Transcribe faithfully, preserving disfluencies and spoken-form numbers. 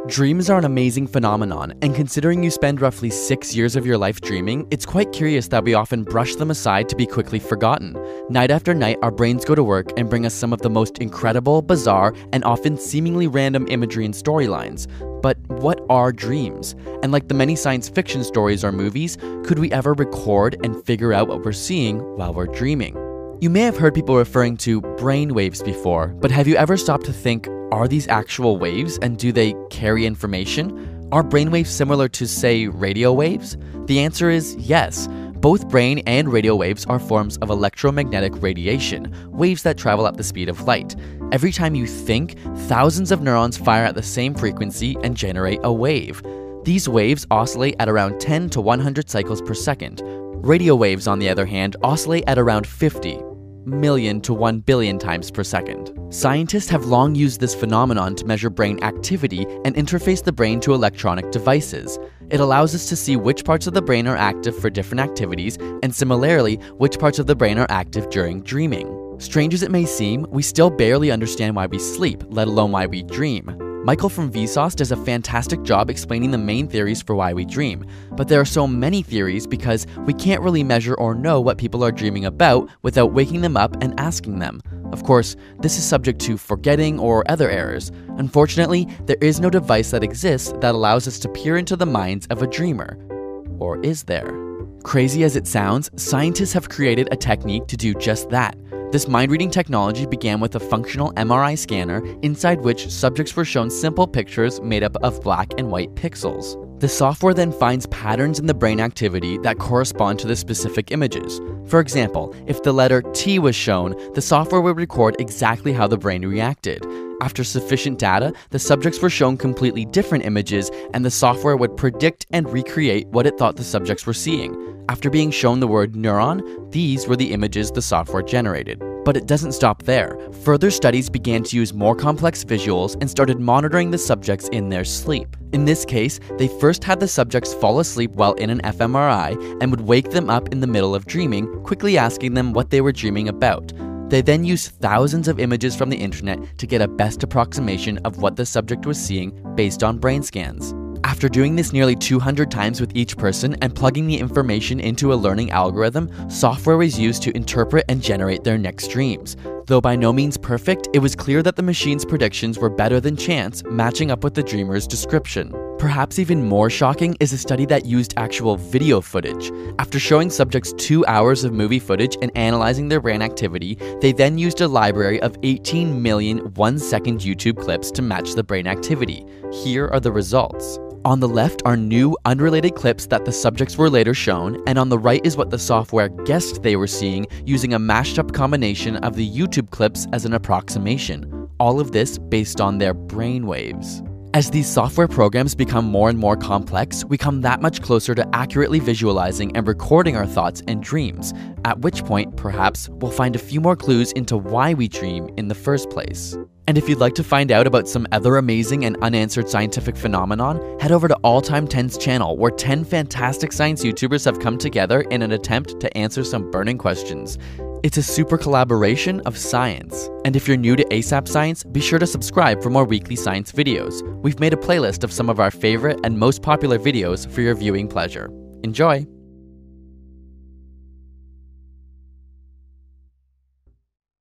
Dreams are an amazing phenomenon, and considering you spend roughly six years of your life dreaming, it's quite curious that we often brush them aside to be quickly forgotten. Night after night, our brains go to work and bring us some of the most incredible, bizarre, and often seemingly random imagery and storylines. But what are dreams? And like the many science fiction stories or movies, could we ever record and figure out what we're seeing while we're dreaming? You may have heard people referring to brain waves before, but have you ever stopped to think, are these actual waves and do they carry information? Are brainwaves similar to, say, radio waves? The answer is yes. Both brain and radio waves are forms of electromagnetic radiation, waves that travel at the speed of light. Every time you think, thousands of neurons fire at the same frequency and generate a wave. These waves oscillate at around ten to one hundred cycles per second. Radio waves, on the other hand, oscillate at around fifty million to one billion times per second. Scientists have long used this phenomenon to measure brain activity and interface the brain to electronic devices. It allows us to see which parts of the brain are active for different activities, and similarly, which parts of the brain are active during dreaming. Strange as it may seem, we still barely understand why we sleep, let alone why we dream. Michael from Vsauce does a fantastic job explaining the main theories for why we dream, but there are so many theories because we can't really measure or know what people are dreaming about without waking them up and asking them. Of course, this is subject to forgetting or other errors. Unfortunately, there is no device that exists that allows us to peer into the minds of a dreamer. Or is there? Crazy as it sounds, scientists have created a technique to do just that. This mind-reading technology began with a functional M R I scanner inside which subjects were shown simple pictures made up of black and white pixels. The software then finds patterns in the brain activity that correspond to the specific images. For example, if the letter T was shown, the software would record exactly how the brain reacted. After sufficient data, the subjects were shown completely different images, and the software would predict and recreate what it thought the subjects were seeing. After being shown the word neuron, these were the images the software generated. But it doesn't stop there. Further studies began to use more complex visuals and started monitoring the subjects in their sleep. In this case, they first had the subjects fall asleep while in an fMRI and would wake them up in the middle of dreaming, quickly asking them what they were dreaming about. They then used thousands of images from the internet to get a best approximation of what the subject was seeing based on brain scans. After doing this nearly two hundred times with each person and plugging the information into a learning algorithm, software was used to interpret and generate their next dreams. Though by no means perfect, it was clear that the machine's predictions were better than chance, matching up with the dreamer's description. Perhaps even more shocking is a study that used actual video footage. After showing subjects two hours of movie footage and analyzing their brain activity, they then used a library of eighteen million one-second YouTube clips to match the brain activity. Here are the results. On the left are new, unrelated clips that the subjects were later shown, and on the right is what the software guessed they were seeing using a mashed-up combination of the YouTube clips as an approximation. All of this based on their brain waves. As these software programs become more and more complex, we come that much closer to accurately visualizing and recording our thoughts and dreams, at which point, perhaps, we'll find a few more clues into why we dream in the first place. And if you'd like to find out about some other amazing and unanswered scientific phenomenon, head over to All Time ten's channel, where ten fantastic science YouTubers have come together in an attempt to answer some burning questions. It's a super collaboration of science. And if you're new to ASAP Science, be sure to subscribe for more weekly science videos. We've made a playlist of some of our favorite and most popular videos for your viewing pleasure. Enjoy!